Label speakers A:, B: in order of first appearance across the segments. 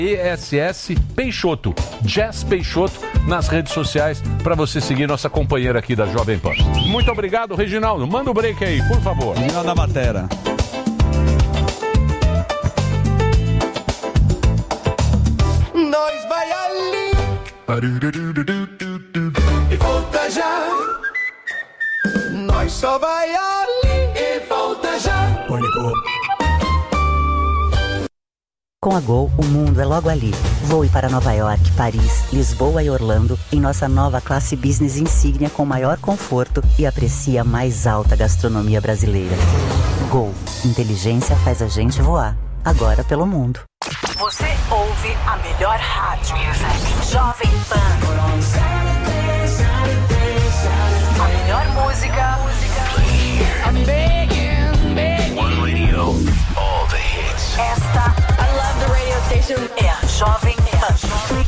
A: ESS Peixoto, Jazz Peixoto, nas redes sociais, para você seguir nossa companheira aqui da Jovem Pan. Muito obrigado, Reginaldo. Manda o break aí, por favor.
B: Reginaldo da Batera.
C: Nós vai ali e volta já. Nós só vai ali e volta já. Pânico.
D: Com a Gol, o mundo é logo ali. Voe para Nova York, Paris, Lisboa e Orlando em nossa nova classe business insígnia com maior conforto e aprecie a mais alta gastronomia brasileira. Gol. Inteligência faz a gente voar. Agora pelo mundo.
E: Você ouve a melhor rádio. Jovem Pan. A melhor música. I'm begging.
F: One radio, all the hits.
E: Esta, I love the radio station. É a Jovem Pan.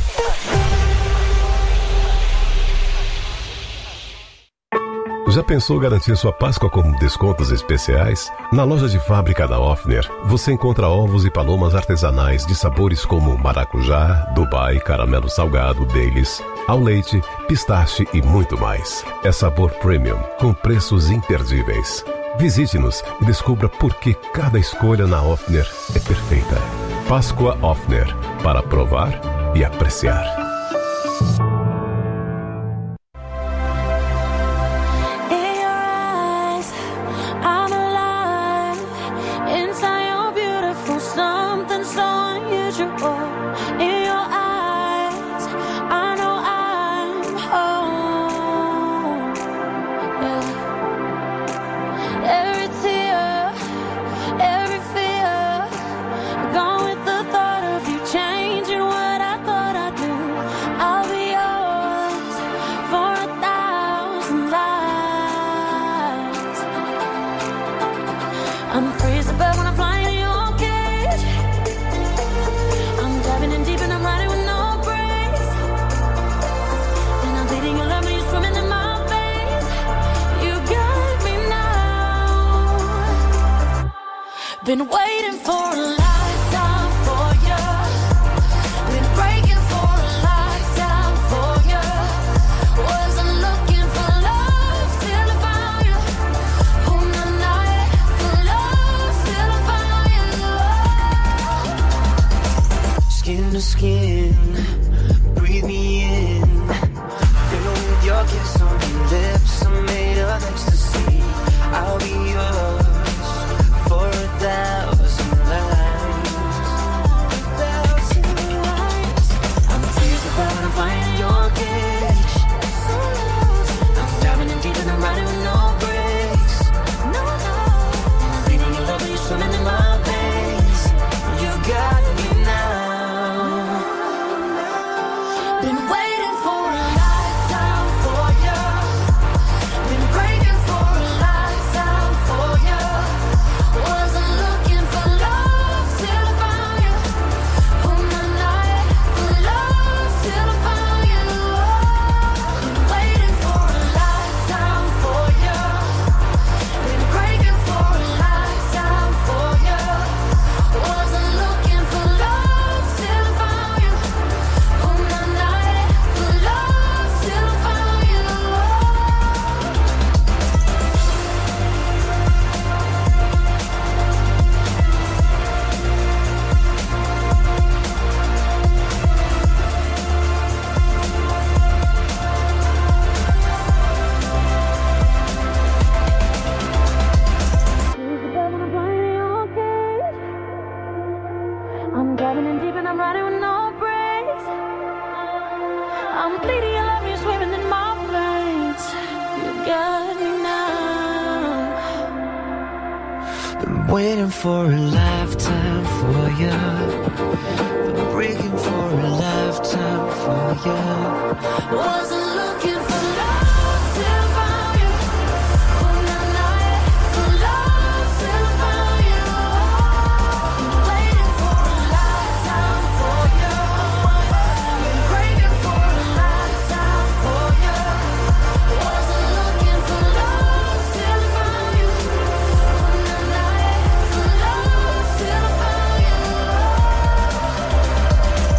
G: Já pensou garantir sua Páscoa com descontos especiais? Na loja de fábrica da Offner, você encontra ovos e palomas artesanais de sabores como maracujá, Dubai, caramelo salgado, Baileys, ao leite, pistache e muito mais. É sabor premium, com preços imperdíveis. Visite-nos e descubra por que cada escolha na Offner é perfeita. Páscoa Offner, para provar e apreciar.
H: Been waiting for a lifetime for you. Been breaking for a lifetime for you. Wasn't looking for love till I found you. On the night for love till I found you.
C: Skin to skin, breathe me in. Fill with your kiss on your lips. I'm made of ecstasy. I'll be yours for 1,000 lives. I'm freezing but I'm flying your cage. I'm diving in deep and I'm riding with no brakes. And I'm bleeding in love when you're swimming in my veins. You got me now. Been waiting for a lifetime for you. Been breaking for a lifetime for you. Wasn't looking for love till I found you. On the night for love till I found you. Been waiting for a lifetime for you. Been breaking for a lifetime for you. Wasn't looking for love till I found you. On the night for love till I found you. I'm diving in deep and I'm riding with no brakes. I'm bleeding your love, you're swimming in my veins. You got me now. Been waiting for a lifetime for you. Been breaking for a lifetime for you.
H: Wasn't looking for love till I found you. On the night for love till I found you. Been waiting for a lifetime for you. Been breaking for a lifetime for you. Wasn't looking for love till I found you. On the night for love till I found you.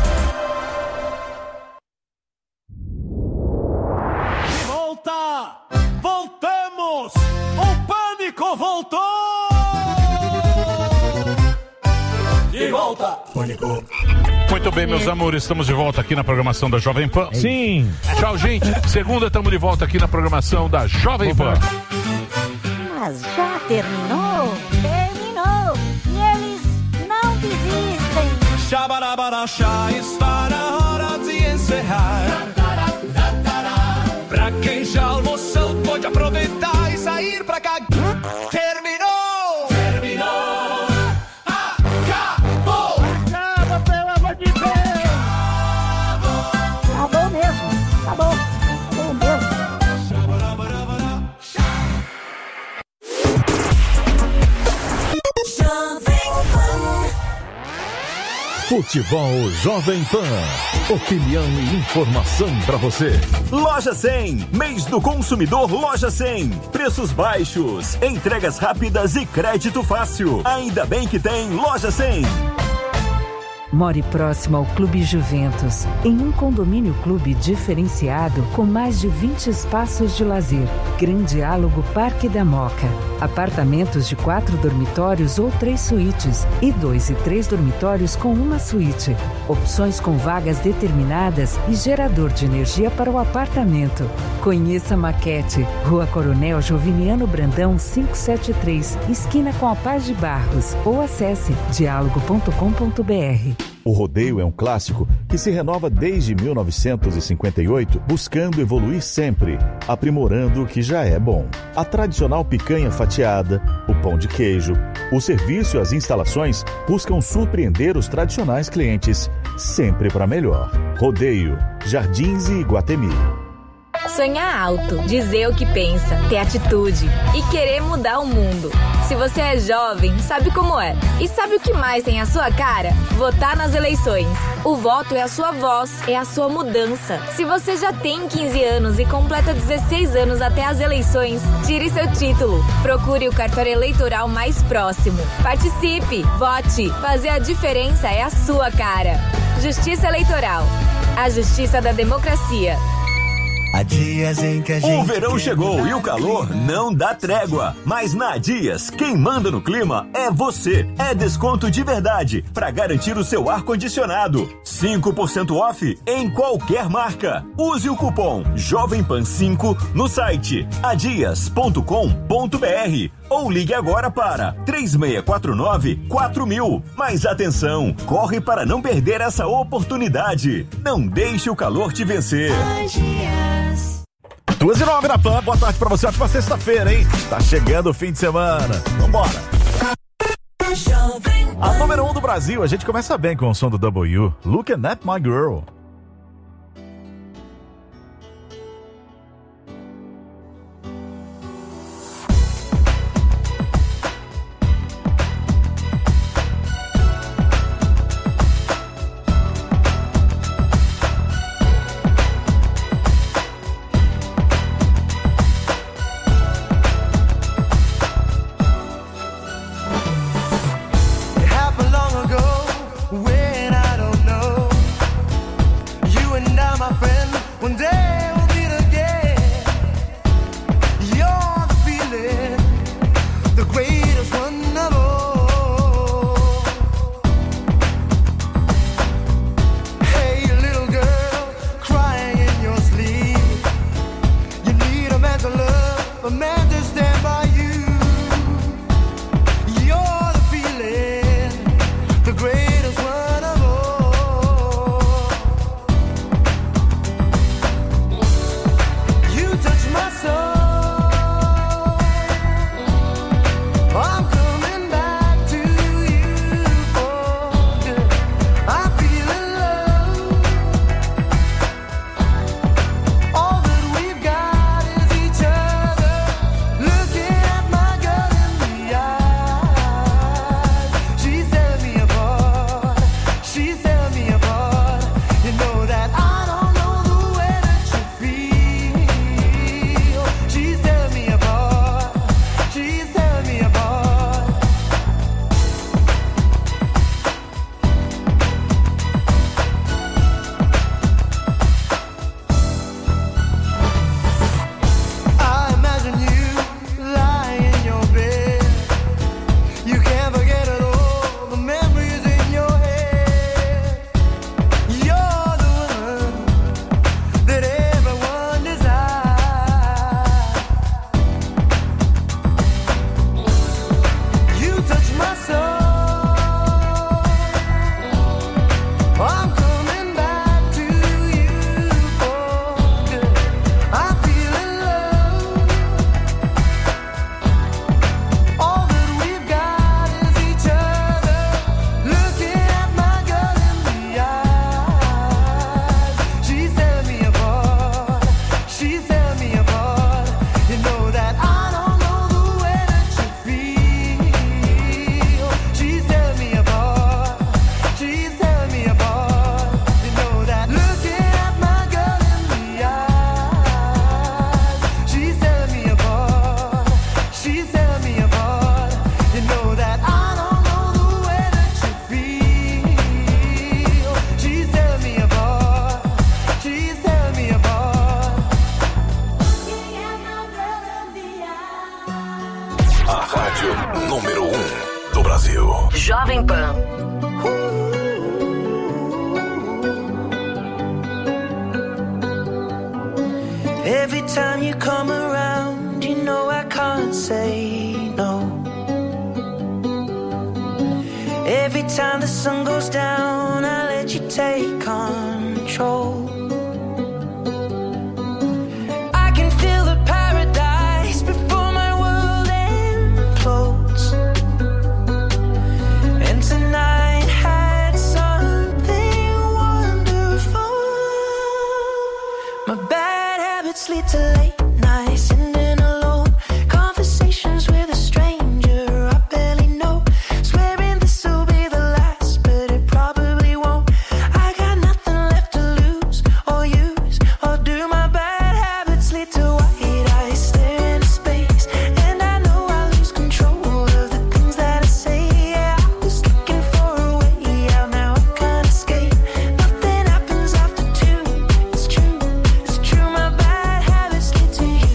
A: Muito bem, meus amores, estamos de volta aqui na programação da Jovem Pan.
B: Sim.
A: Tchau, gente. Segunda, estamos de volta aqui na programação da Jovem Pan.
D: Mas já terminou? Terminou! E eles não desistem!
I: Xabarabarachá, está na hora de encerrar. Pra quem já almoçou, pode aproveitar e sair pra cá. Terminou! Terminou! Acabou!
D: Acaba, pelo amor de Deus! Acabou mesmo! Acabou! Acabou mesmo!
B: Futebol Jovem Pan. Opinião e informação pra você.
J: Loja 100. Mês do consumidor Loja 100. Preços baixos, entregas rápidas e crédito fácil. Ainda bem que tem Loja 100.
K: More próximo ao Clube Juventus, em um condomínio clube diferenciado com mais de 20 espaços de lazer. Grande Diálogo Parque da Moca. Apartamentos de 4 dormitórios ou 3 suítes e 2 e 3 dormitórios com uma suíte. Opções com vagas determinadas e gerador de energia para o apartamento. Conheça Maquete, Rua Coronel Joviniano Brandão 573, esquina com a Paz de Barros, ou acesse dialogo.com.br.
L: O rodeio é um clássico que se renova desde 1958, buscando evoluir sempre, aprimorando o que já é bom. A tradicional picanha fatiada, o pão de queijo, o serviço e as instalações buscam surpreender os tradicionais clientes, sempre para melhor. Rodeio, Jardins e Iguatemi.
M: Sonhar alto, dizer o que pensa, ter atitude e querer mudar o mundo. Se você é jovem, sabe como é. E sabe o que mais tem a sua cara? Votar nas eleições. O voto é a sua voz, é a sua mudança. Se você já tem 15 anos e completa 16 anos até as eleições, tire seu título. Procure o cartório eleitoral mais próximo. Participe, vote. Fazer a diferença é a sua cara. Justiça Eleitoral. A justiça da democracia.
J: Há dias em que a gente... O verão chegou e o calor não dá trégua. Mas na Dias, quem manda no clima é você. É desconto de verdade para garantir o seu ar-condicionado. 5% off em qualquer marca. Use o cupom JovemPan5 no site adias.com.br ou ligue agora para 3649-4000. Mas atenção, corre para não perder essa oportunidade. Não deixe o calor te vencer.
B: 2h09 na Pan, boa tarde pra você, ótima sexta-feira, hein? Tá chegando o fim de semana, vambora! A número 1 do Brasil, a gente começa bem com o som do W, Looking at My Girl.
I: It happened long ago when I don't know.
C: Every time you come around, you know I can't say no. Every time the sun goes down, I let you take control. I can feel the paradise before my world implodes. And tonight had something wonderful. My bad habits lead to late nights, sitting alone, conversations with a stranger I barely know, swearing this will be the last, but it probably won't. I got nothing left to lose or use, or do my bad habits lead to white eyes staring into space, and I know I lose control of the things that I say. Yeah, I was looking for a way out, now I can't escape. Nothing happens after two. It's true, it's true. My bad habits lead to you.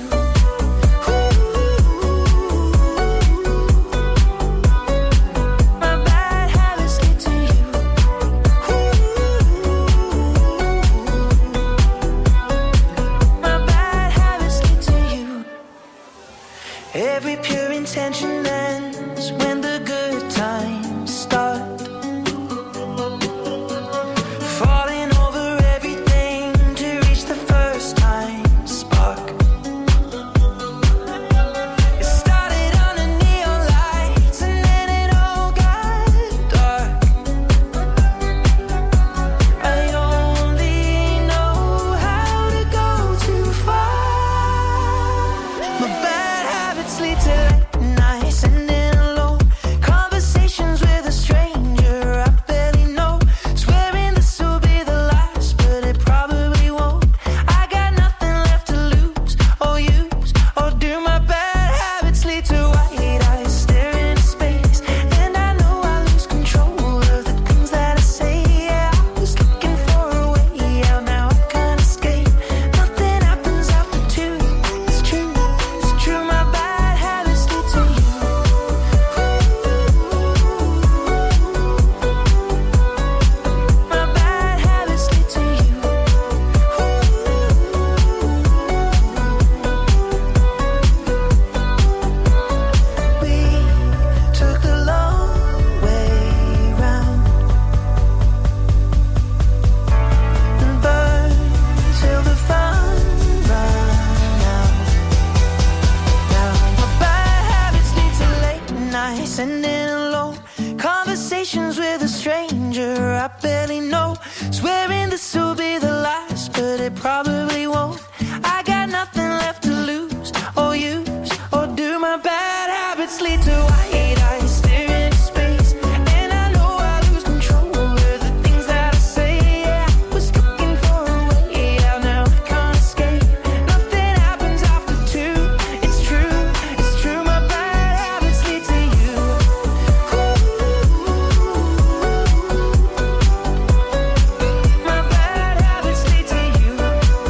C: My bad habits lead to you. My bad habits lead to you. Every pure intention ends when the good times start. Falling over everything to reach the first time spark. It started under neon lights and then it all got dark. I only know how to go too far. My bad habits lead to late nights, sitting alone, conversations with a stranger I barely know, swearing this will be the last, but it probably won't. I got nothing left to lose or use, or do. My bad habits lead to white eyes staring into space, and I know I lose control of the things that I say. Yeah, I was looking for a way out, now I can't escape. Nothing happens after two. It's true, it's true. My bad habits lead to you. My bad habits lead to you. We took the long way round and burned till the fun ran out. Now my bad habits lead to late nights, sitting alone, conversations with a stranger I barely know, swearing this will be the last, but it probably won't. I got nothing left to lose or use, or do. My bad habits lead to white eyes staring into space, and I know I lose control of the things that I say. Yeah, I was looking for a way out, now I can't escape. Nothing happens after two. It's true, it's true. My bad habits lead to you. My bad habits lead to you.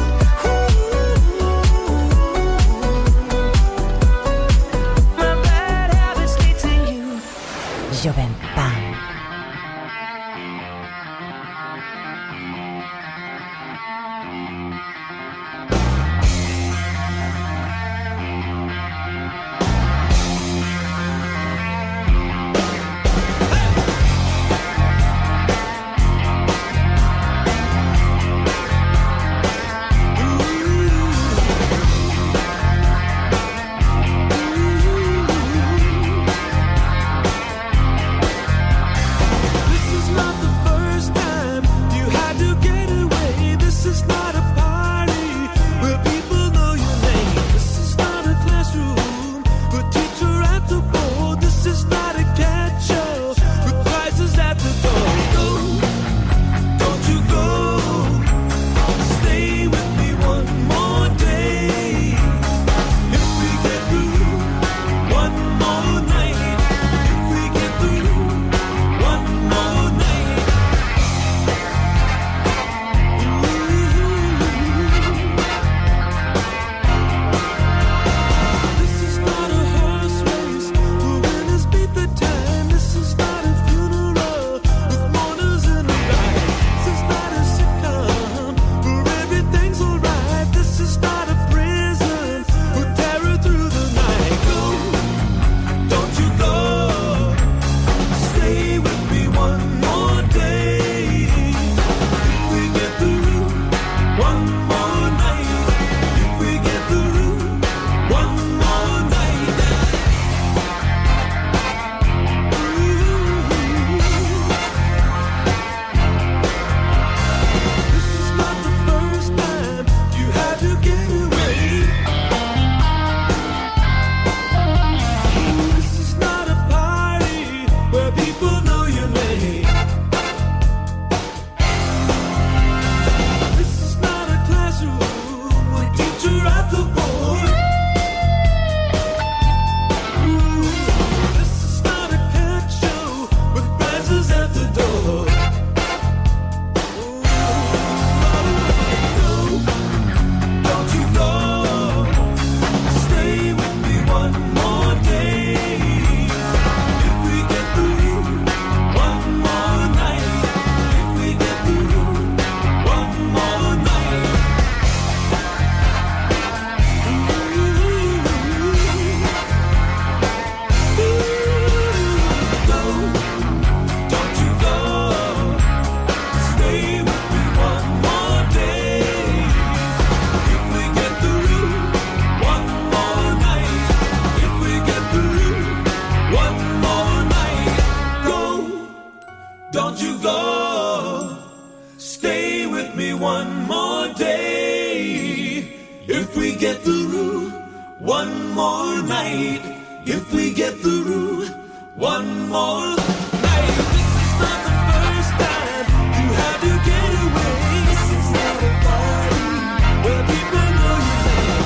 I: be one more day. If we get through one more night. If we get through one more night. This is not the first time you had to get away. This is not a party where people know your name.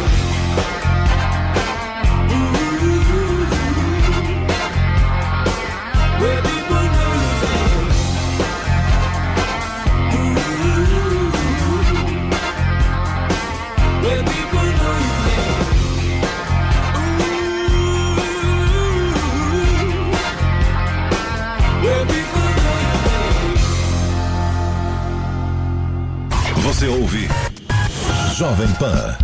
I: Where people know your name. Where people know your name. Where people know your name.
N: Você ouve Jovem Pan.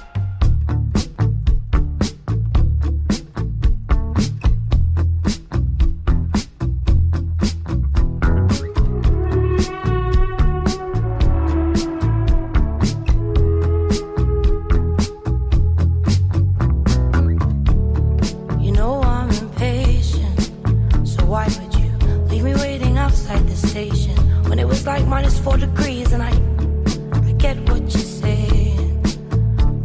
H: You know I'm impatient, so why would you leave me waiting outside the station when it was like -4 degrees and I get what you're saying.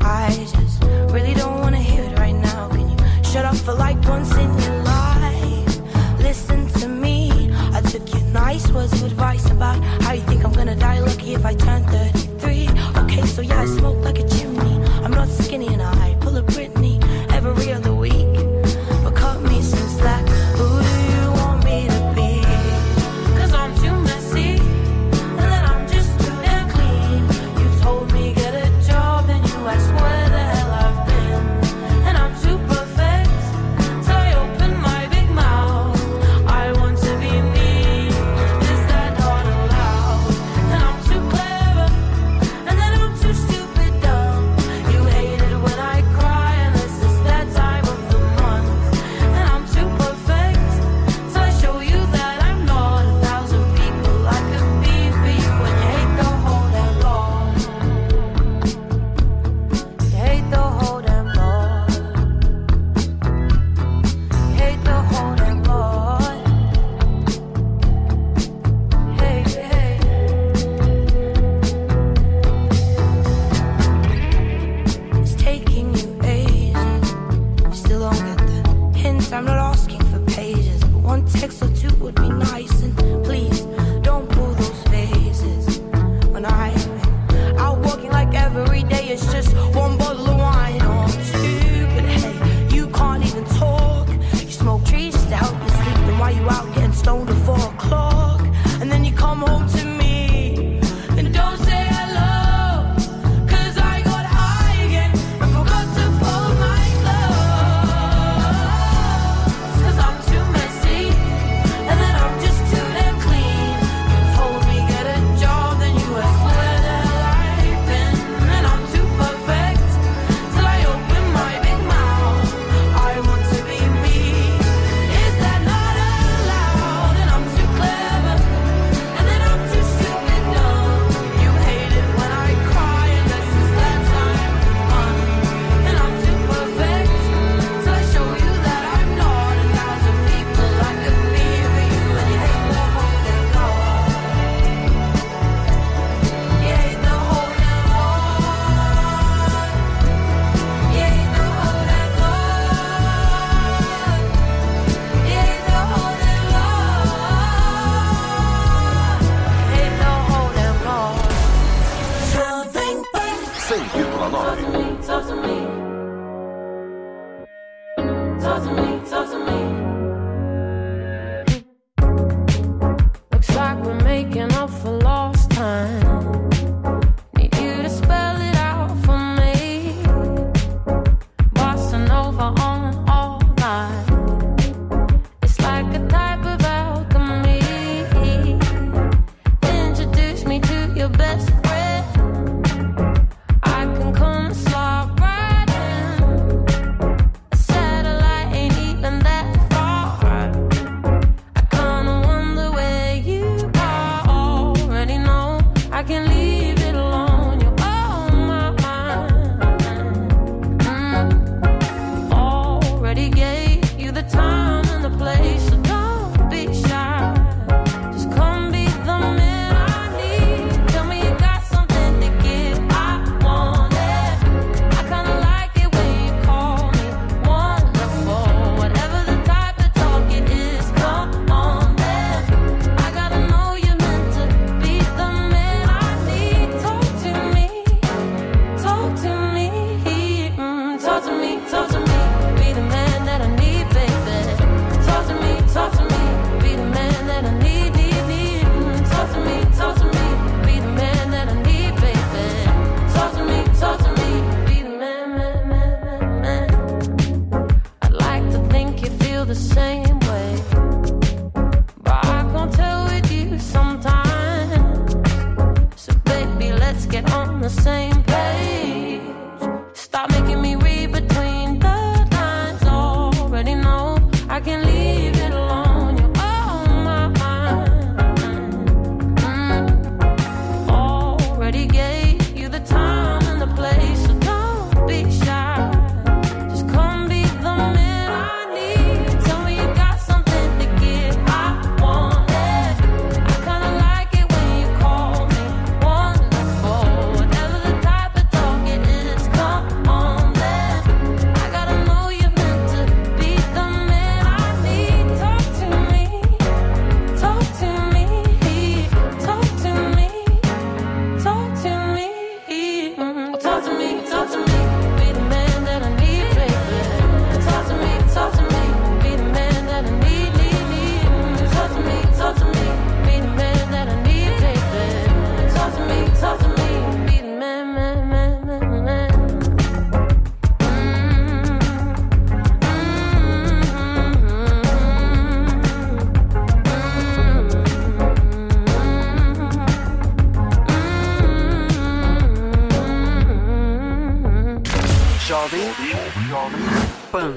O: Jovem Pan.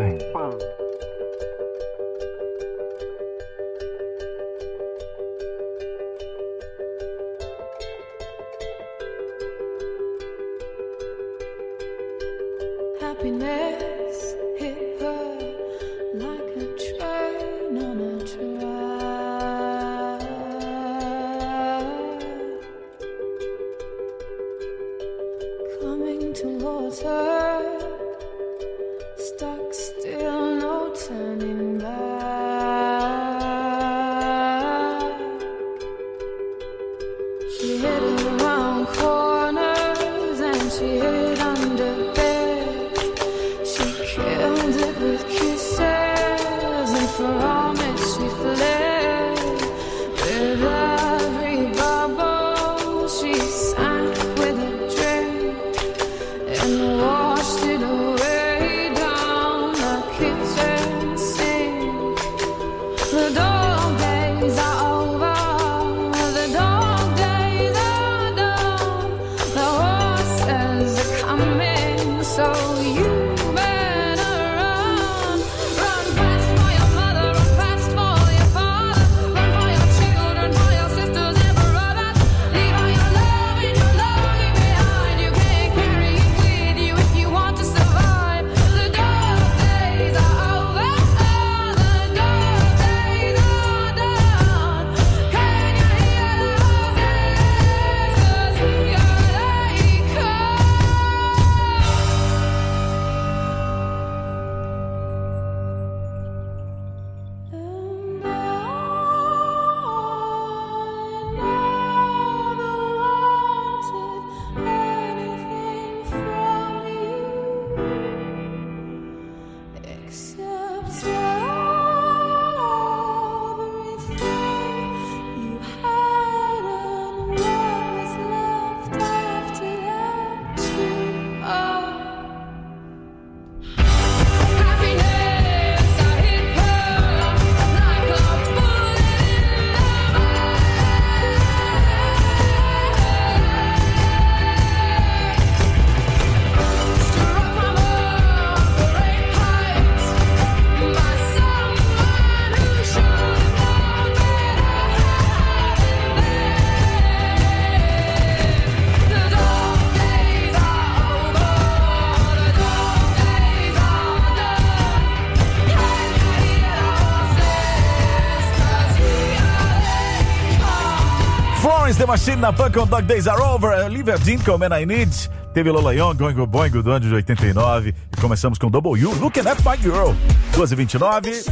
H: Happiness hit her like a train on a track. Coming towards her, stuck still, no turning back. She hid around corners and she hid under beds. She killed it with kisses, and from it she fled. With every bubble she sank with a drink and washed it away down the kitchen sink. The dog days are over, the dog days are done. The horses are coming, so you better run. Run fast for your mother, run fast for your father, run for your children, for your sisters and brothers. Leave all your love and your longing behind. You can't carry it with you if you want to survive. The dog days are over, the dog days are done. Can you hear the horses? 'Cause here they come. Except everything you had and what was left after that too. Happiness, I hit her like a bullet in the struck from a great height by someone who should have known better. The dog days are over, the dog days are done. Can you hear the horses? 'Cause here they come.
B: Florence The Machine na Punk on Dog Days Are Over. Olivia Dean com Man I Need. Teve Lola Young, Going Boing do ano de 89. E começamos com Double U, Looking at My Girl. 2h29.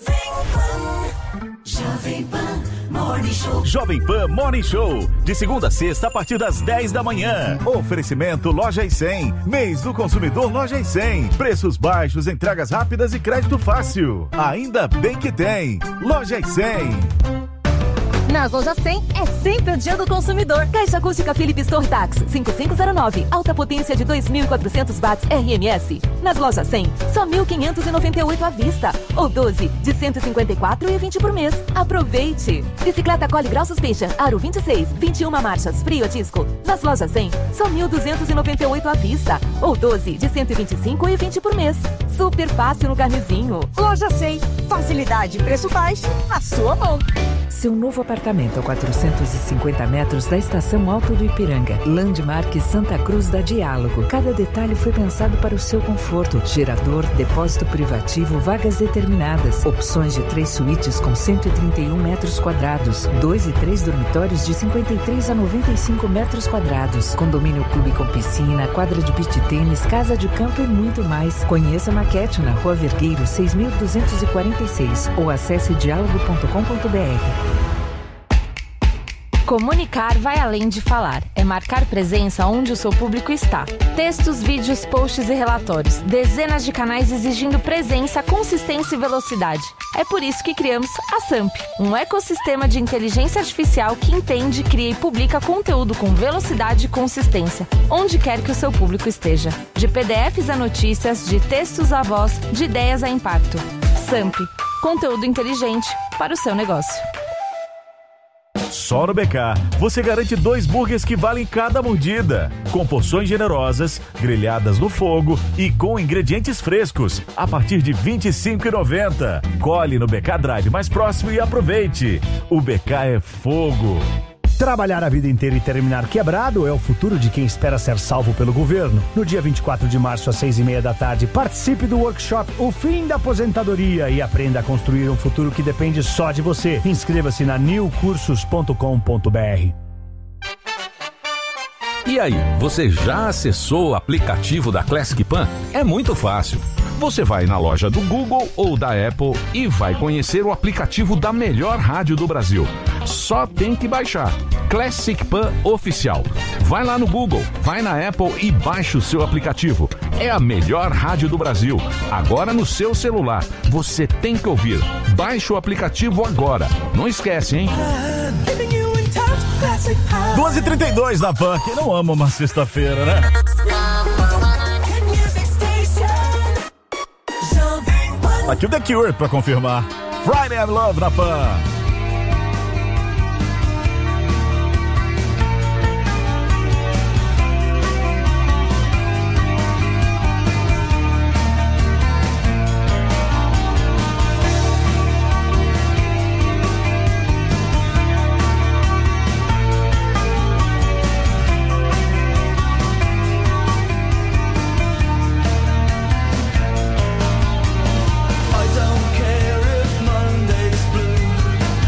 C: Jovem Pan Morning Show.
B: Jovem Pan Morning Show. De segunda a sexta, a partir das 10 da manhã. Oferecimento Loja e 100. Mês do consumidor Loja e 100. Preços baixos, entregas rápidas e crédito fácil. Ainda bem que tem. Loja e 100.
P: Nas lojas 100 é sempre o dia do consumidor. Caixa acústica Philips Tortax 5509, alta potência de 2.400 watts RMS. Nas lojas 100, só 1.598 à vista, ou 12 de 154,20 por mês. Aproveite! Bicicleta Collie Grau Suspension Aro 26, 21 marchas, frio a disco. Nas lojas 100, só 1.298 à vista, ou 12 de 125,20 por mês. Super fácil no carnezinho.
Q: Loja 100, facilidade e preço baixo na sua mão.
K: Seu novo apartamento a 450 metros da Estação Alto do Ipiranga. Landmark Santa Cruz da Diálogo. Cada detalhe foi pensado para o seu conforto. Gerador, depósito privativo, vagas determinadas. Opções de 3 suítes com 131 metros quadrados. 2 e 3 dormitórios de 53 a 95 metros quadrados. Condomínio clube com piscina, quadra de beach tênis, casa de campo e muito mais. Conheça a maquete na Rua Vergueiro 6.246 ou acesse diálogo.com.br.
M: Comunicar vai além de falar. É marcar presença onde o seu público está. Textos, vídeos, posts e relatórios. Dezenas de canais exigindo presença, consistência e velocidade. É por isso que criamos a SAMP, um ecossistema de inteligência artificial que entende, cria e publica conteúdo com velocidade e consistência, onde quer que o seu público esteja. De PDFs a notícias, de textos a voz, de ideias a impacto. SAMP, conteúdo inteligente para o seu negócio.
B: Só no BK, você garante 2 burgers que valem cada mordida. Com porções generosas, grelhadas no fogo e com ingredientes frescos, a partir de R$ 25,90. Colhe no BK Drive mais próximo e aproveite. O BK é fogo.
R: Trabalhar a vida inteira e terminar quebrado é o futuro de quem espera ser salvo pelo governo. No dia 24 de março, às 6:30 da tarde, participe do workshop O Fim da Aposentadoria e aprenda a construir um futuro que depende só de você. Inscreva-se na newcursos.com.br.
A: E aí, você já acessou o aplicativo da Classic Pan? É muito fácil. Você vai na loja do Google ou da Apple e vai conhecer o aplicativo da melhor rádio do Brasil. Só tem que baixar. Classic Pan Oficial. Vai lá no Google, vai na Apple e baixa o seu aplicativo. É a melhor rádio do Brasil. Agora no seu celular. Você tem que ouvir. Baixe o aplicativo agora. Não esquece, hein?
B: 12h32 na Pan. Quem não ama uma sexta-feira, né? Aqui o The Cure pra confirmar. Friday I'm Love na Pan.
I: I don't care if Monday's blue.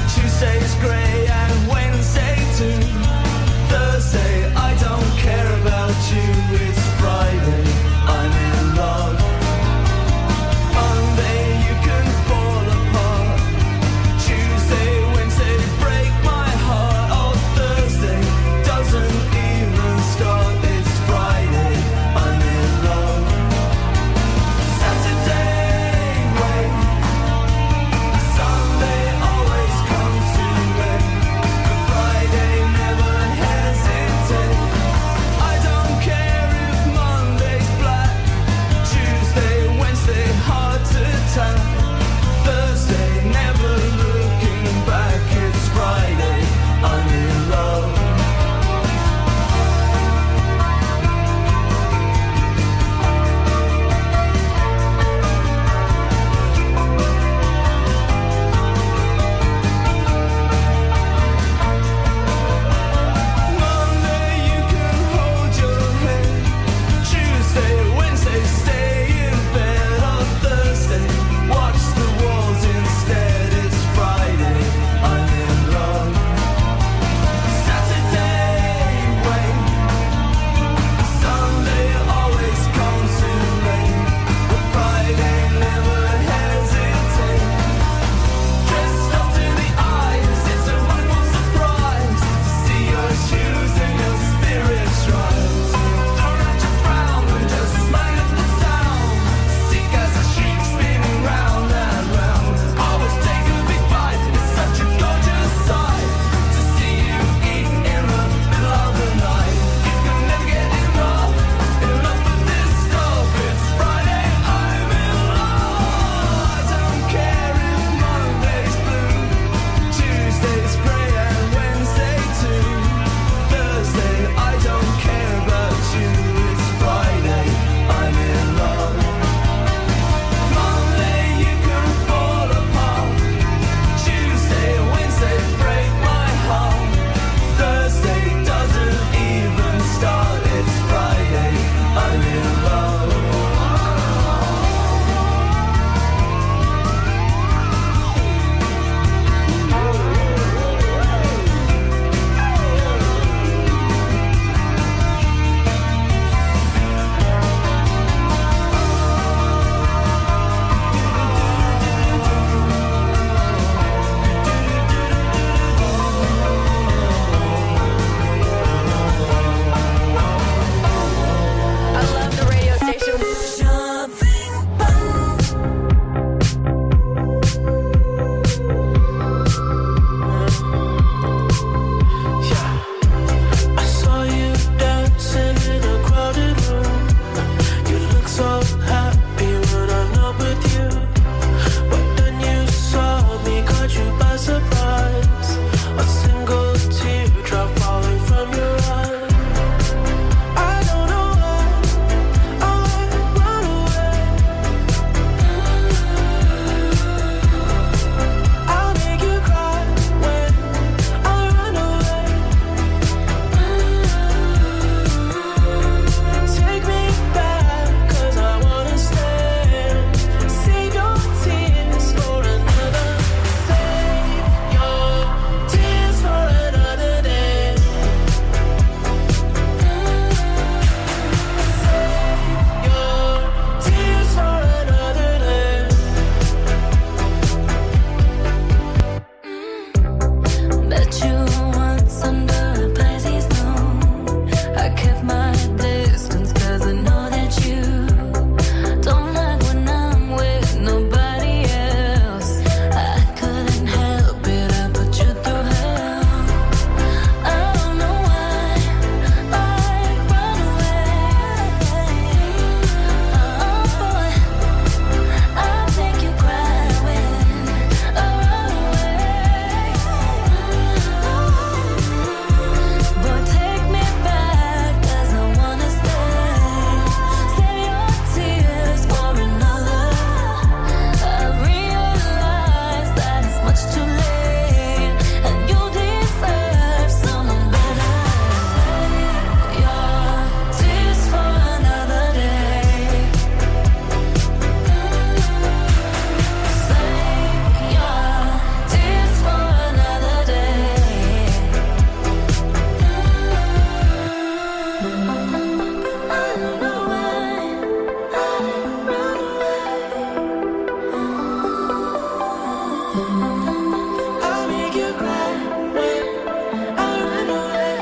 C: I'll make you cry when I run away.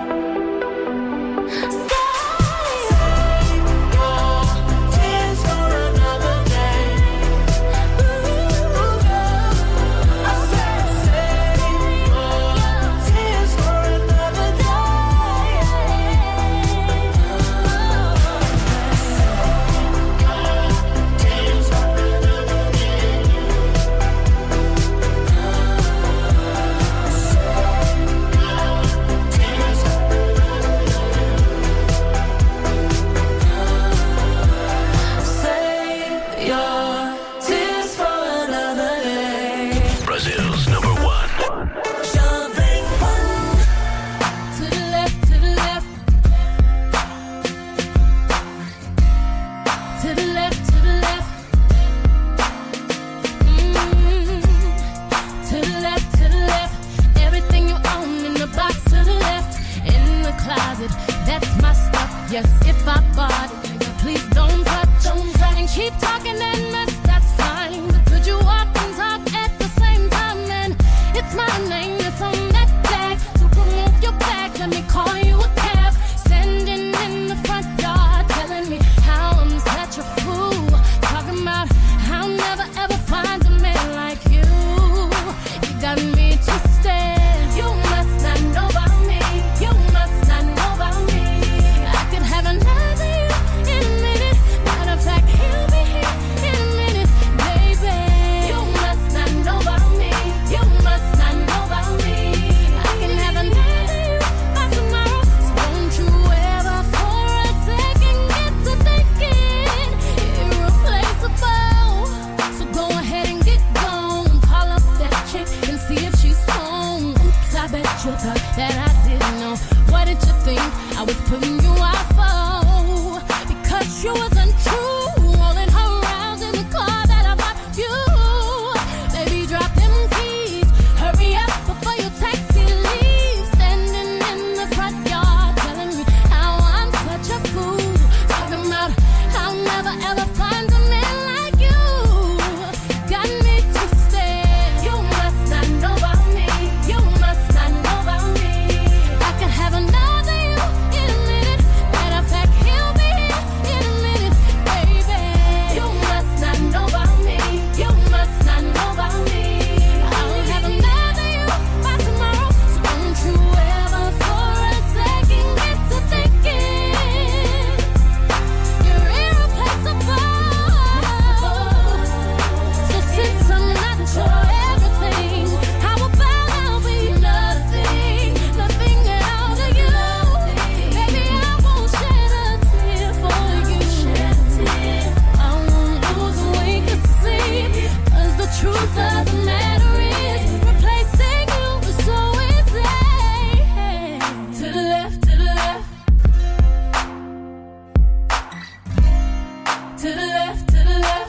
C: Save your tears for another day. Ooh, I said save your tears for another Save your tears for another day.
F: Brazil's number one.
C: Jovem Pan.
H: To the left, to the left. To the left, to the left. To the left, to the left. Everything you own in the box to the left. In the closet, that's my stuff. Yes, if I bought it, please don't touch. And keep talking and mess, that's fine. But could you walk and talk at the same time? And it's my name that's on that tag. So remove your bag, let me call you a cab. Standing in the front yard, telling me how I'm such a fool. Talking about how I'll never ever find a man like you. You got me twisted. You must not know about me. You must not know about me. I could have another you in a minute. Matter of fact, he'll be here in a minute, baby. You must not know about me. You must not know about me. I can have another you by tomorrow. So don't you ever for a second get to thinking irreplaceable. So go ahead and get gone. Call up that chick and see if she's home. Oops, I bet you thought that I didn't know. What did you think I was putting you out for? Because you was untrue. Rolling her around in the car that I bought you. Baby, drop them keys. Hurry up before your taxi leaves. Standing in the front yard, telling me how I'm such a fool. Talking about how I'll never ever find a man like you. Got me twisted. You must not know about me. You must not know about me. I could have another you in a minute. Matter of fact, he'll be here in a minute, baby. You must not know about me. You must not know about me. I'll have another you by tomorrow. So don't you ever for a second get to thinking you're irreplaceable. So since I'm not your everything, how about I'll be nothing, nothing out of you? Baby, I won't shed a tear for you. I won't lose a wink of sleep. 'Cause the truth of the matter is, replacing you is so easy. To the left, to the left. To the left, to the left.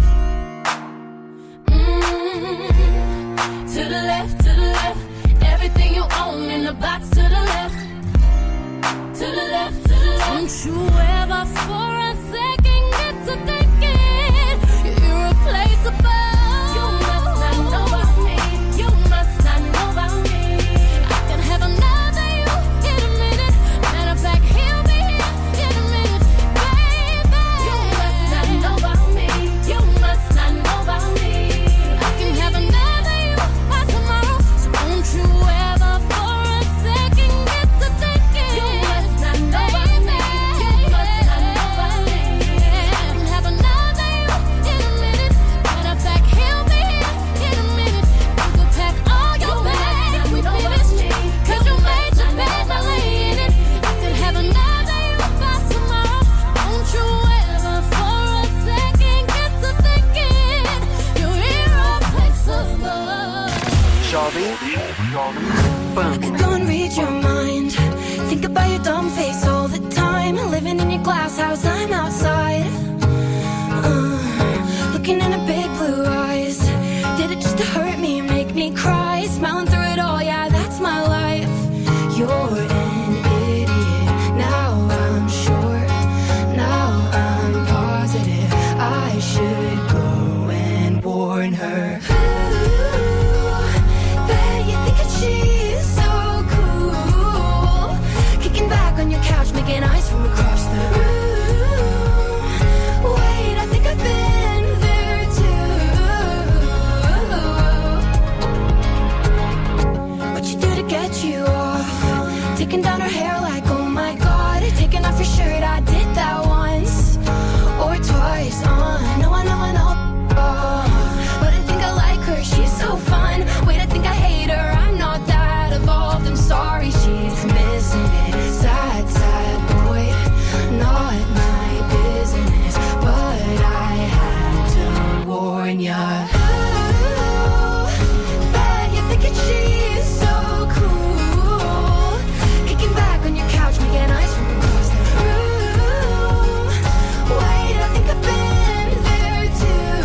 H: To the left, to the left. Everything you own in the box to the left. To the left, to the left. Don't you ever for a second get to thinking you're irreplaceable. You must not know about me. You must not know about me. I can have another you in a minute. Matter of fact, he'll be here in a minute, baby. You must not know about me. You must not know about me. I can have another you by tomorrow. So don't you ever for a second get to thinking you must not know about me. You must not know about me. I can have another you in a minute. Matter of fact, he'll be here in a minute. You could pack all your bags and we finished. 'Cause you made your bed, now lay in it. I could have another you by tomorrow. Don't you ever for a second get to thinking you're irreplaceable.
O: Jovem Pan.
Q: Go and read your mind. Think about your dumb face all the time. Living in your glass house, I'm outside. Looking in her big blue eyes. Did it just to hurt me, make me cry? Smiling through it all, yeah, that's my life. You're an idiot. Now on your couch, making eyes from across the room. Wait, I think I've been there too. What you do to get you off? Taking down her hair like, oh my god. Taking off your shirt, I did that once or twice. I know. But I think I like her, she's so fun. Wait, I think I hate her, I'm not that evolved. I'm sorry, she's missing it. Sad, sad boy, not my business. But I had to warn ya. Ooh, bet you're thinking she's so cool. Kicking back on your couch, making eyes from across the room. Wait, I think I've been there too.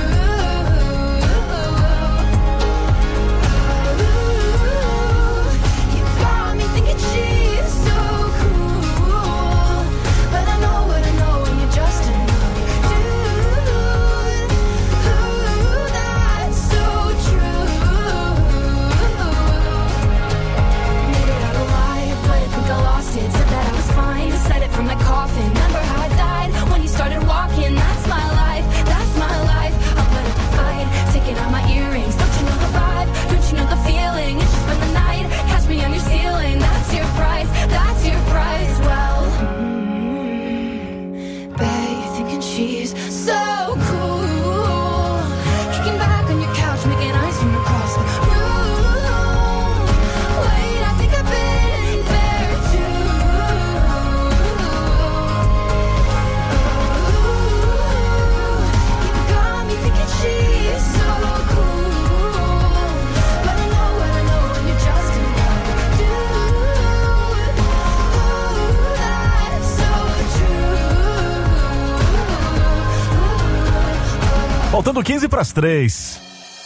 Q: You got me thinking she's so cool. But I know what I know, and you're just another dude. Ooh, that's so true. Made it out alive, but I think I lost it. Said that I was fine, said it from my coffin. Remember how I died when you started walking? That's my life, that's my life. I'll put up a fight, taking out my earrings. Don't you know the vibe? Don't you know the feeling? It's just spend the night, catch me on your ceiling. That's your price, that's your price. Well, bet you're thinking she's so cool. Kicking back on your couch, making eyes from across the room. Wait, I think I've been there too. You got me thinking she's so cool. But I know what I know, and you're just another dude. Ooh, that's so true.
B: Faltando 15 para as 3.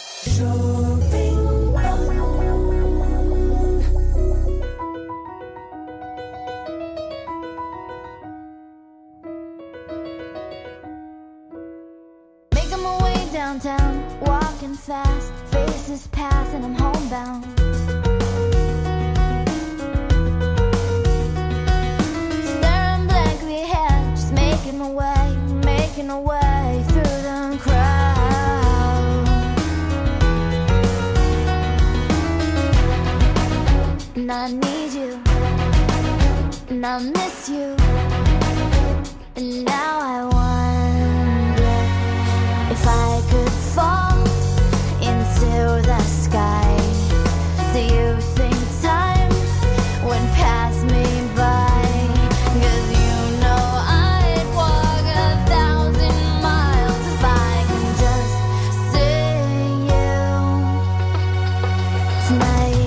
H: Making my way downtown, walking fast, faces pass and I'm homebound. Staring blankly ahead, just making my way through the crowd. And I need you, and I miss you, and now I wonder if I could fall into the sky. Do you think time would pass me by? 'Cause you know I'd walk 1,000 miles if I can just see you tonight.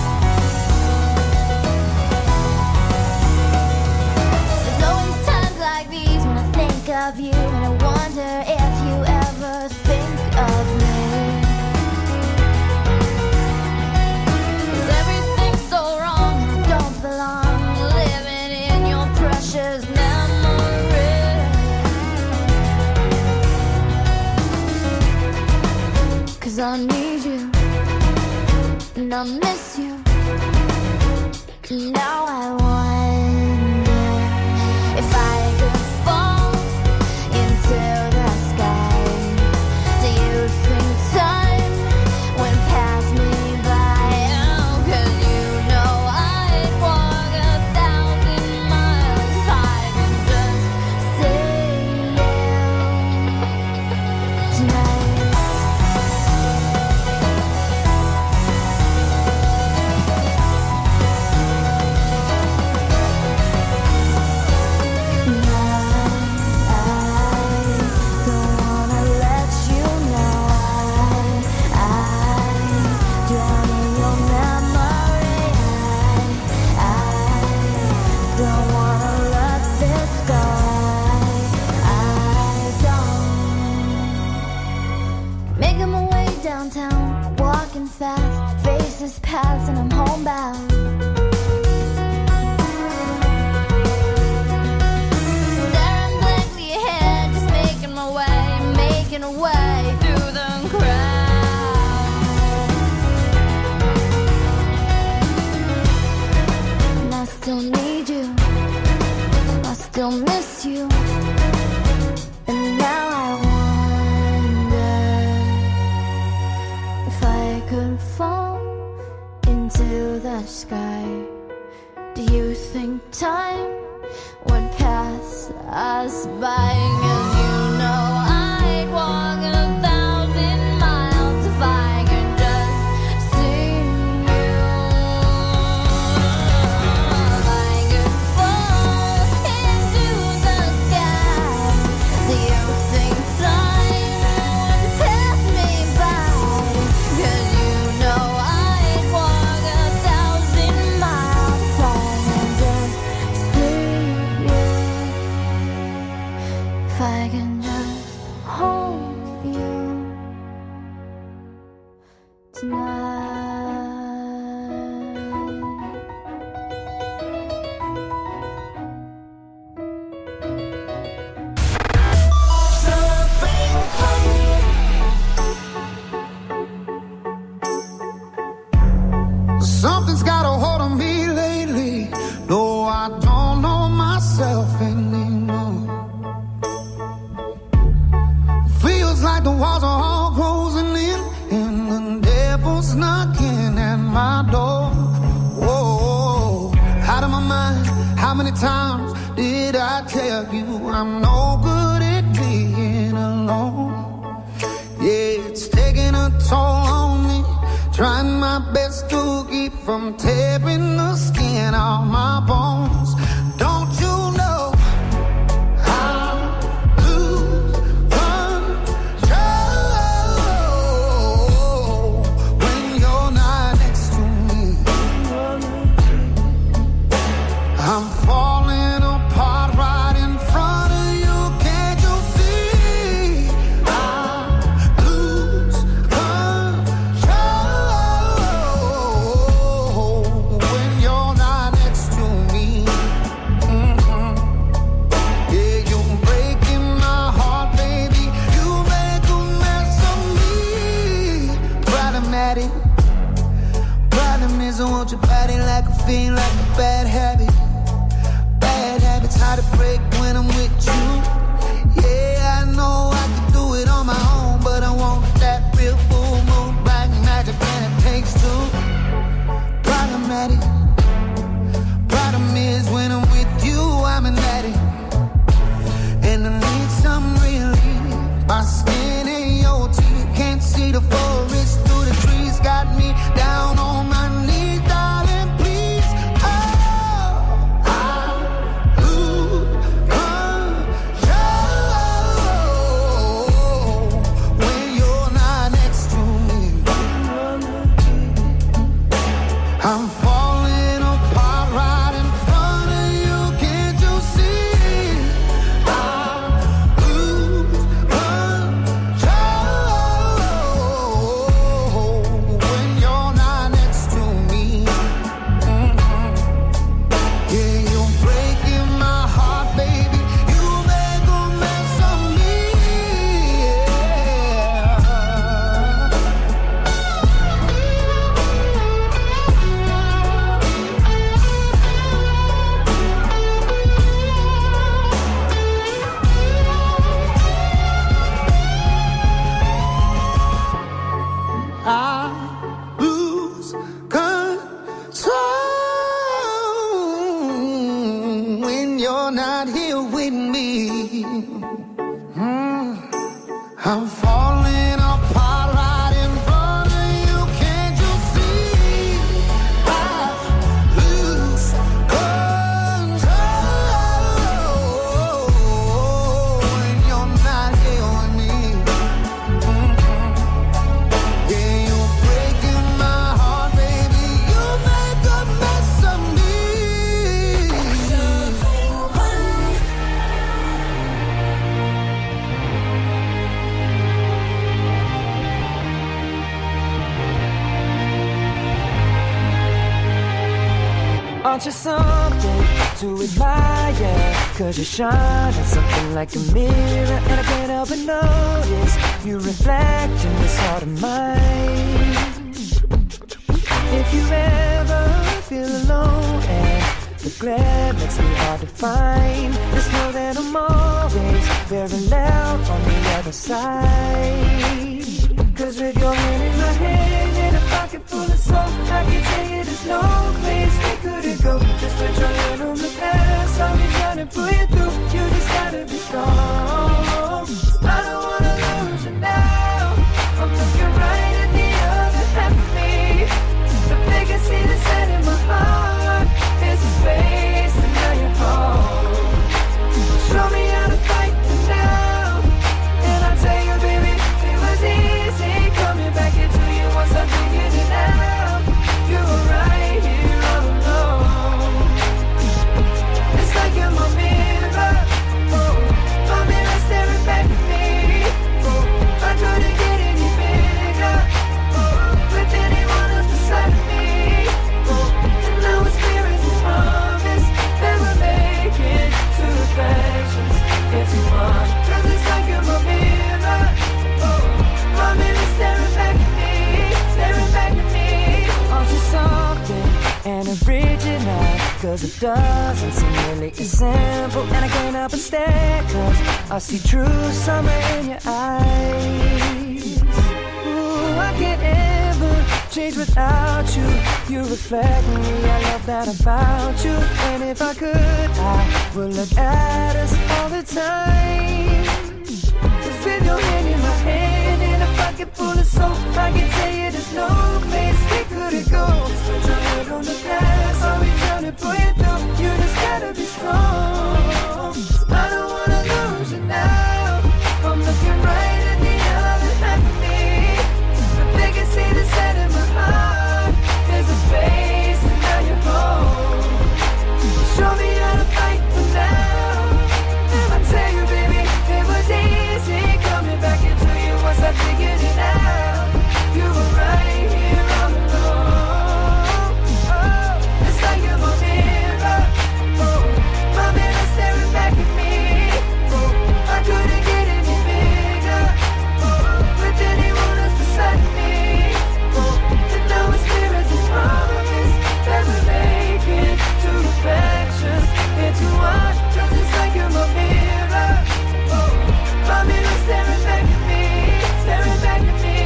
H: There's always times like these when I think of you, and I wonder if you ever think of me. 'Cause everything's so wrong and I don't belong, living in your precious memory. 'Cause I need you, and I miss you, and now I wonder if I could fall into the sky. Do you think time would pass me by? Oh, 'cause you know I'd walk 1,000 miles if I could just see you tonight. Downtown, walking fast, faces pass and I'm homebound. Staring blankly ahead, just making my way through the crowd. And I still need you, still miss you. And now I wonder if I could fall into the sky. Do you think time would pass us by? 'Cause you know I'd walk 1,000 miles if I could just see you. If I could fall into the sky, do you think time would pass me by? 'Cause you know I'd walk 1,000 miles if I could just see you. If I can just hold you
S: Something's got a hold on me lately. No, I don't know myself anymore. Feels like the walls are all closing in, and the devil's knocking at my door. Whoa, out of my mind. How many times did I tell you I'm no good at being alone? Yeah, it's taking a toll on me. Trying my best to keep from tearing the skin off my bones. Don't you know I'll lose control when you're not next to me? I'm falling apart right in front of you. Can't you see? I'll lose control when you're not next to me. Yeah, you're breaking my heart, baby. You make a mess of me. Problematic. Problem is I want your body like a fiend, like a bad habit. Bad habits hard to break when I'm with you. Yeah, I know I can do it on my own, but I want that real full moon black magic, and it takes two. Problematic. Problem is when I'm with you, I'm an addict, and I need some relief. My skin ain't your teeth, can't see the forest through the trees. Got me down on my knees, darling, please. Oh, I'll lose control when you're not next to me. I'm falling apart right in front of you. Can't you see? I'll lose control when you're not next to me. Yeah, you're breaking my heart, baby. You make a mess of me. I lose control when you're not here with me. I'm falling apart right in front of you. Can't you see? I lose control when you're not here with me. Yeah, you're breaking my heart, baby. You make a mess of me.
T: Aren't you something to admire? 'Cause you shine on something like a mirror, and I can't help but notice you reflect in this heart of mine. If you ever feel alone and the glare makes me hard to find, the just know that I'm always very loud on the other side. Cause with your hand in my hand and a pocket full of soap, I can tell you there's no place we couldn't go. Just put your hand on the past, I'll be trying to pull you through. You just gotta be strong. I don't wanna lose you now. I'm looking right at the other half of me. The biggest see that's set in my heart is the space, and now you're home. Show me how to fight for now, and I'll tell you, baby, it was easy coming back into you once I figured it out. You were right here all alone. It's like you're my mirror, oh, my mirror staring back at me. Oh, I couldn't get any bigger, oh, with anyone else beside me. Oh, and now it's clear as this promise that we're making two affections into one. 'Cause it's like you're my mirror, oh, my mirror staring back at me, staring back at me. Aren't you something and original? 'Cause it doesn't seem really as simple, and I can't help but stare, 'cause I see true summer in your eyes. Ooh, I can't ever change without you. You reflect me, I love that about you. And if I could, I would look at us all the time. 'Cause with your hand in my hand and a pocket full of soap, I can tell you there's no place we couldn't go. Just put your head on the past, I'll be trying to pull you through. You just gotta be strong. I don't wanna lose you now. I'm looking right at the other half of me. The biggest see that's set in my heart is a space, and now you're home. Show me how to fight for now, and I tell you, baby, it was easy coming back into you once I figured it out. You were right here all alone. Oh, it's like you're my mirror, oh, my mirror staring back at me. Oh, I couldn't get any bigger, oh, with anyone else beside me. Oh, and now it's clear as this promise that we're making two affections into one. 'Cause it's like you're my mirror, oh, my mirror staring back at me, staring back at me.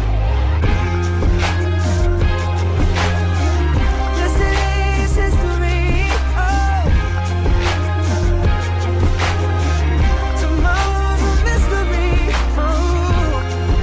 T: Yesterday's history, oh, tomorrow's a mystery, oh.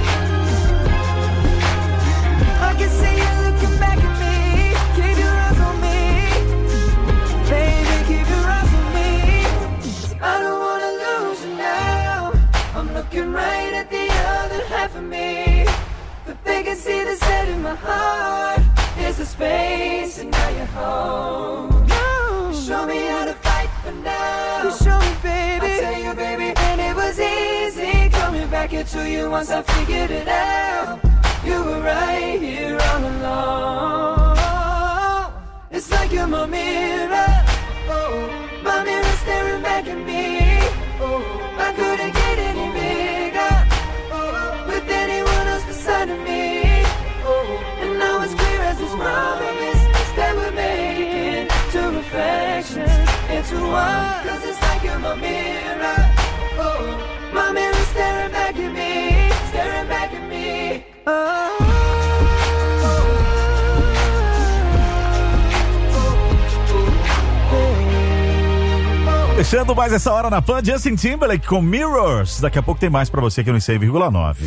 T: I can see you looking back at me. Keep your eyes on me, baby, keep your eyes on me. I don't wanna lose you now. I'm looking right at the other half of me. The biggest see that's set in my heart is the space, and now you're home. Show me how to fight for now. You show me, baby. I tell you, baby, and it was easy coming back into you once I figured it out. You were right here all along. It's like you're my mirror, oh, my mirror staring back at me. Oh, I couldn't get any bigger, oh, with anyone else beside of me. Oh, and now it's clear as this promise that we're making two affections into one. 'Cause it's like you're my mirror, oh, my mirror staring back at me, staring back at me. Oh.
B: Fechando mais essa hora na Pan, Justin Timberlake com Mirrors. Daqui a pouco tem mais pra você aqui no 106,9.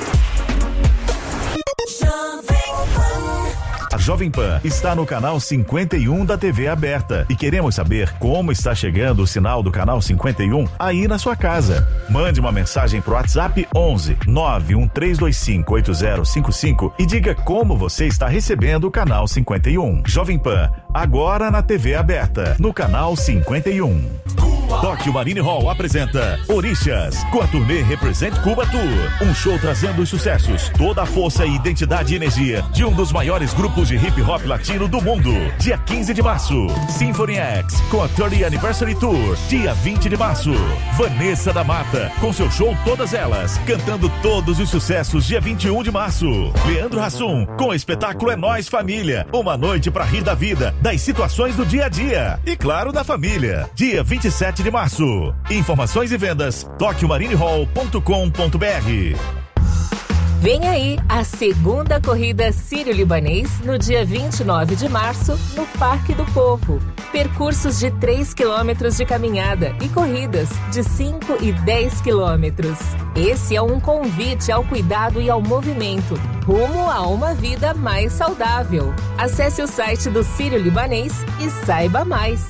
B: A Jovem Pan está no canal 51 da TV aberta e queremos saber como está chegando o sinal do canal 51 aí na sua casa. Mande uma mensagem pro WhatsApp 11 91325 8055 e diga como você está recebendo o canal 51. Jovem Pan, agora na TV aberta, no canal 51. Tóquio Marine Hall apresenta Orixás, com a turnê Represent Cuba Tour. Um show trazendo os sucessos, toda a força e identidade e energia de um dos maiores grupos de hip hop latino do mundo. Dia 15 de março, Symphony X, com a 30th Anniversary Tour. Dia 20 de março, Vanessa da Mata, com seu show Todas Elas, cantando todos os sucessos. Dia 21 de março, Leandro Hassum, com o espetáculo É Nós Família. Uma noite pra rir da vida, das situações do dia a dia e, claro, da família. Dia 27 27 de março. Informações e vendas, toquiomarinehall.com.br.
U: Vem aí a segunda corrida Sírio-Libanês no dia 29 de março no Parque do Povo. Percursos de 3 quilômetros de caminhada e corridas de 5 e 10 quilômetros. Esse é um convite ao cuidado e ao movimento, rumo a uma vida mais saudável. Acesse o site do Sírio-Libanês e saiba mais.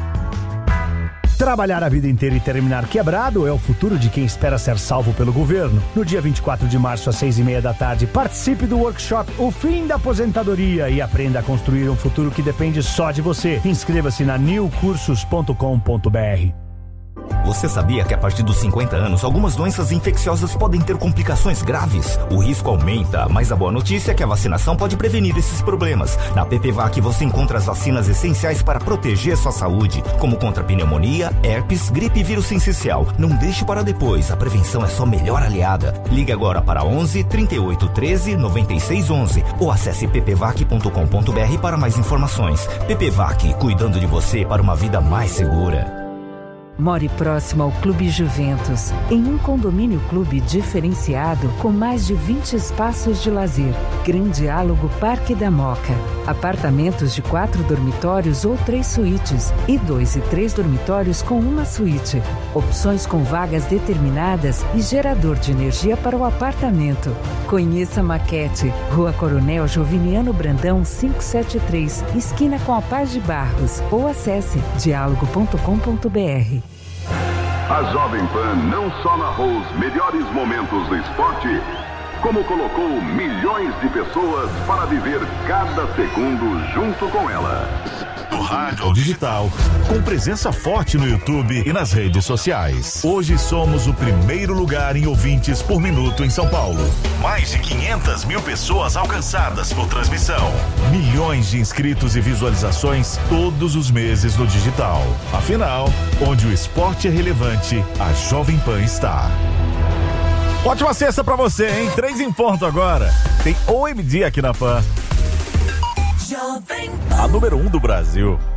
R: Trabalhar a vida inteira e terminar quebrado é o futuro de quem espera ser salvo pelo governo. No dia 24 de março, às 6:30 da tarde, participe do workshop O Fim da Aposentadoria e aprenda a construir um futuro que depende só de você. Inscreva-se na newcursos.com.br.
V: Você sabia que a partir dos 50 anos, algumas doenças infecciosas podem ter complicações graves? O risco aumenta, mas a boa notícia é que a vacinação pode prevenir esses problemas. Na PPVAC você encontra as vacinas essenciais para proteger sua saúde, como contra pneumonia, herpes, gripe e vírus sincicial. Não deixe para depois, a prevenção é sua melhor aliada. Ligue agora para 11 38 13 96 11 ou acesse ppvac.com.br para mais informações. PPVAC, cuidando de você para uma vida mais segura.
K: More próximo ao Clube Juventus, em um condomínio clube diferenciado com mais de 20 espaços de lazer. Grande Diálogo Parque da Moca. Apartamentos de 4 dormitórios ou 3 suítes e 2 e 3 dormitórios com uma suíte. Opções com vagas determinadas e gerador de energia para o apartamento. Conheça a maquete. Rua Coronel Joviniano Brandão 573, esquina com a Paz de Barros, ou acesse dialogo.com.br.
W: A Jovem Pan não só narrou os melhores momentos do esporte, como colocou milhões de pessoas para viver cada segundo junto com ela.
B: Do rádio ao digital, com presença forte no YouTube e nas redes sociais. Hoje somos o primeiro lugar em ouvintes por minuto em São Paulo. Mais de 500 mil pessoas alcançadas por transmissão. Milhões de inscritos e visualizações todos os meses no digital. Afinal, onde o esporte é relevante, a Jovem Pan está. Ótima sexta pra você, hein? 3 em ponto agora. Tem OMD aqui na Pan. A número 1 do Brasil.